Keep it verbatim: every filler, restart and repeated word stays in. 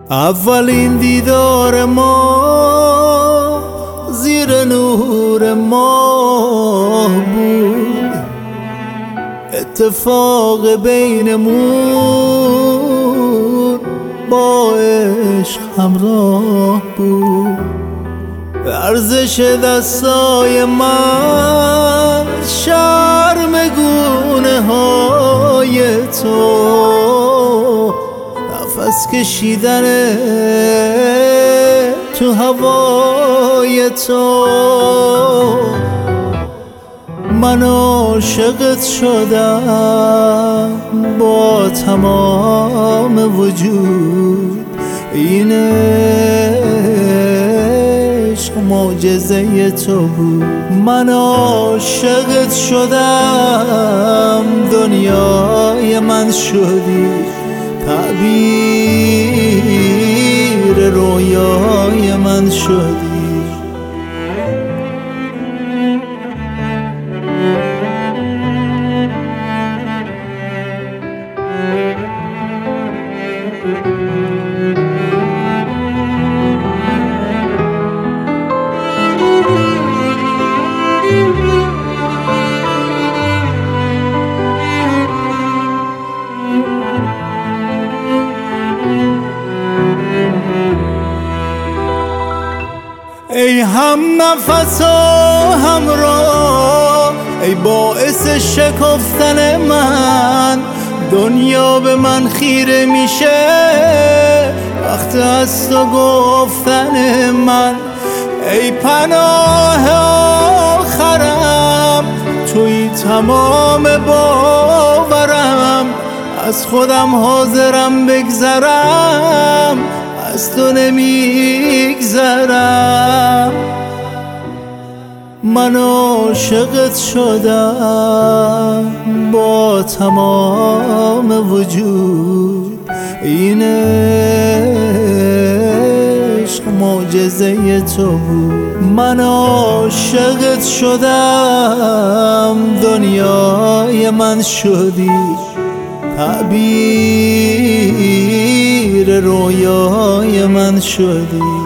اولین دیدار ما زیر نور ماه بود، اتفاق بینمون با عشق همراه بود. ارزش دستای من شرم گونه های تو، نفس کشیدن تو هوای تو. من عاشقت شدم با تمام وجود، این عشق معجزه تو بود. من عاشقت شدم، دنیای من شدی، تعبیر رویای من شدی. ای هم نفس و همراه، ای باعث شکفتن من، دنیا به من خیره میشه وقت از تو گفتن من. ای پناه آخرم، توی تمام باورم، از خودم حاضرم بگذرم، از تو نمیگذرم. من عاشقت شدم با تمام وجود، این عشق معجزه تو بود. من عاشقت شدم، دنیای من شدی، تعبیر رویای من شدی.